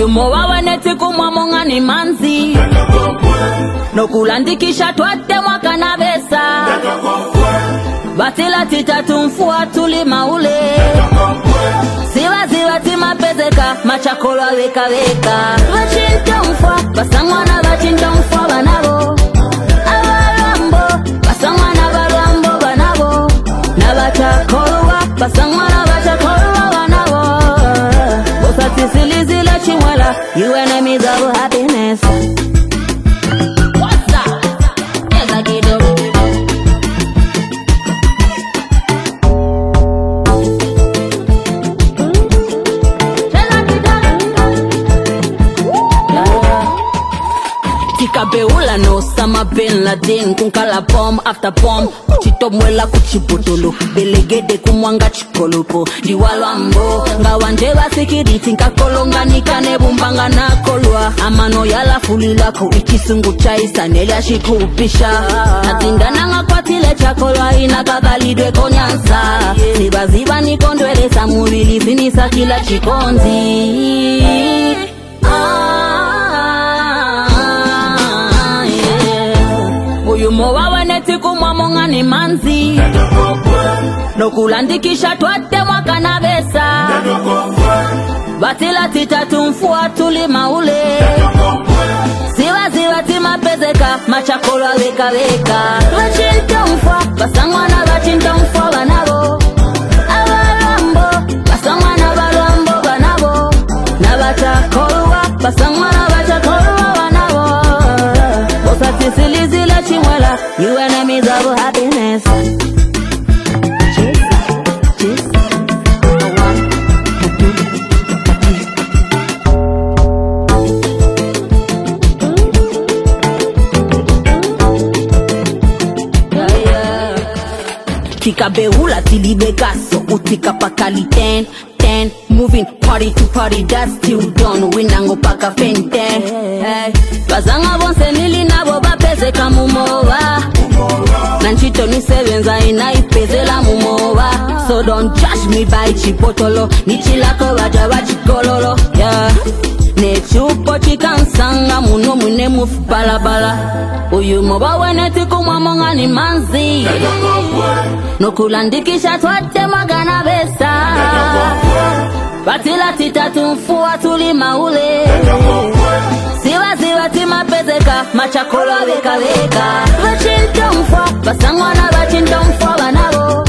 Uyu mowa weneti kumwamonga ni manzi Nokulandikisha twate mwaka na besa Batila titatu mfua tulima ule Siwa ziwa tima pezeka machakolo weka weka Wachinta mfua basangwana wachinta mfua banabo Abalambo basangwana balambo banabo Na bachakolo basangwana bachakolo banabo Bosati silizile chimwela You enemies of happiness What's that? Yes I get it Beula no Osama Bin Laden kunkala bomb after bomb Chito mwela kuchibotolo Belegede kumwanga chikolopo Diwalwambo Ngawandewa security nkakolonga nikane bumbanga na kolwa Amano yala fulilako ikisungu chaisa Nelia shikupisha Natindana ngakwatile chakolwa inakagalidwe konyansa Ziba nikondwele samurili finisa kila chikonzi Uyu mowa weneti kumwamonga ni manzi Nokulandikisha twate mwaka na besa Batila titatu mfua tulima ule Siwa ziwa tima pezeka machakolo weka weka Wachinta mfua basangwana wachinta mfua banabo Abalambo basangwana balambo banabo Na bachakolo basangwana bachakolo banabo Bosati silizile chimwela You enemies of happiness Kika beula tilibekaso Utika pakali 10 Moving party to party that's still done Winango paka fente Bazanga bonse nili nabo bapeze kamumowa Nanchito ni sevenza inaipeze la mumowa So don't judge me by chipotolo Nichilako wajawa chikololo Nechupo chikansanga muno mune mufu balabala Uyu moba weneti kumwamonga ni manzi Nokulandikisha twate magana besa Batila titatu mfua tulima ule Siwa ziwa tima pezeka machakolo weka weka Wachinta mfua basangwana wachinta mfua banabo